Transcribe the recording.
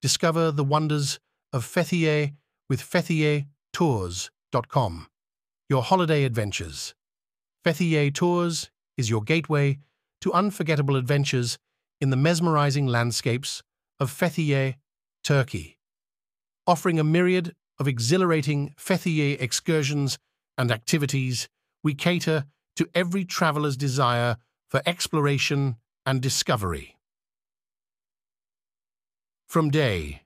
Discover the wonders of Fethiye with Fethiyetours.com. Your holiday adventures. Fethiye Tours is your gateway to unforgettable adventures in the mesmerizing landscapes of Fethiye, Turkey. Offering a myriad of exhilarating Fethiye excursions and activities, we cater to every traveler's desire for exploration and discovery. From day